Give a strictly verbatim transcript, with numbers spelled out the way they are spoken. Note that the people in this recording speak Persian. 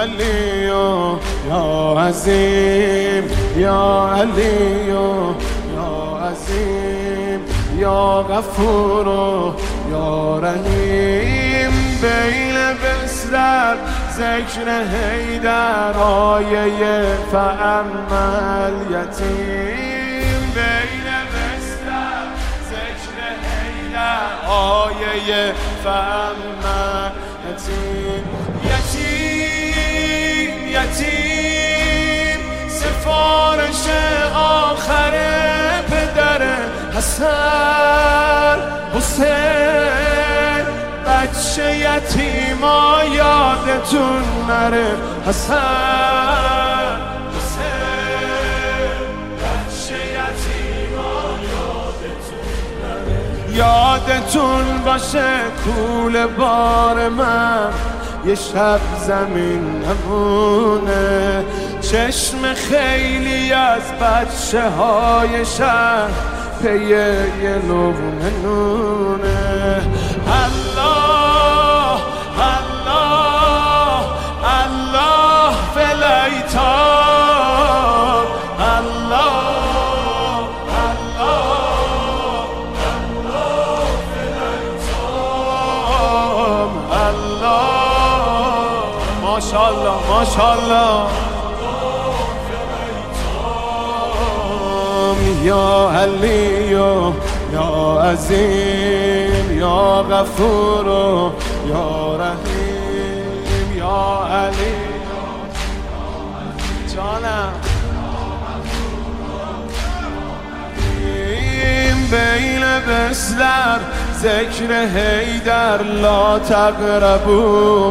علی یا عظیم یا علی یا عظیم یا غفور یا رحیم. بین بسر ذکر حیدر آیه فاما الیتیم. بین بسر ذکر حیدر آیه فاما الیتیم. یتیم یتیم سفارش آخر پدر حسن حسین. بچه یتیما یادتون نره حسن حسین. بچه یتیما یادتون نره. یادتون باشه کول بار من یه شب زمین نمونه. چشم خیلی از بچه های شهر پی یه لقمه نونه. الله الله الله فلیتان. الله الله الله فلیتان. الله ماشاءالله ماشاءالله. یا علی یا عظیم یا غفور یا رحیم یا علی جانم. بین بسر ذکر حیدر لا تقربوا